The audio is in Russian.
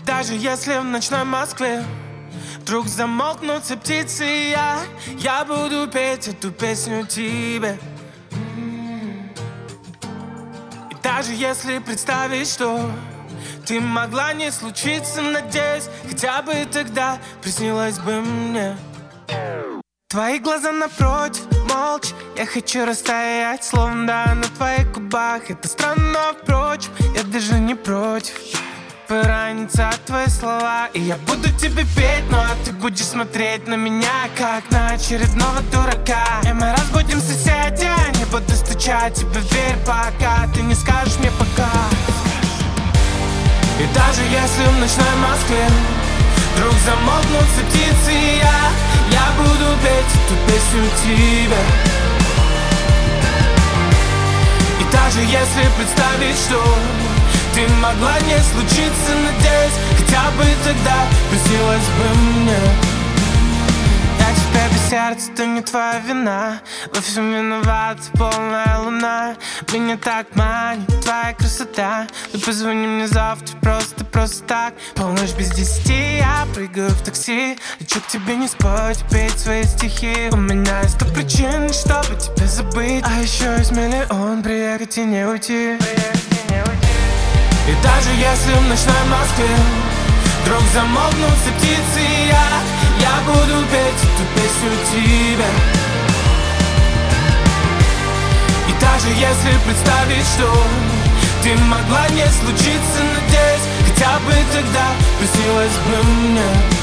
даже если в ночной Москве вдруг замолкнут все птицы, я буду петь эту песню тебе. И даже если представить, что ты могла не случиться, надеюсь, хотя бы тогда приснилось бы мне. Твои глаза напротив, молча, я хочу растаять, словно да, на твоих губах. Это странно, впрочем, я даже не против. Поранятся твои слова, и я буду тебе петь, ну а ты будешь смотреть на меня, как на очередного дурака. И мы разбудим соседей, не буду стучать тебе в дверь, пока ты не скажешь мне пока. И даже если в ночной Москве вдруг замолкнут все птицы, я буду петь эту песню тебе. И даже если представить, что ты могла не случиться, надеюсь, хотя бы тогда приснилось бы мне. Я тебя без сердца, это не твоя вина. Во всем виновата полная луна. Меня так манит твоя красота. Ну позвони мне завтра, просто так. Полночь без 10, я прыгаю в такси. Лечу к тебе не спать, петь свои стихи. У меня есть 100 причин, чтобы тебя забыть. А еще есть миллион, приехать и не уйти. И даже если в ночной Москве вдруг замолкнут все птицы, я буду петь эту песню тебе. И даже если представить, что ты могла не случиться, надеюсь, хотя бы тогда приснилось бы мне.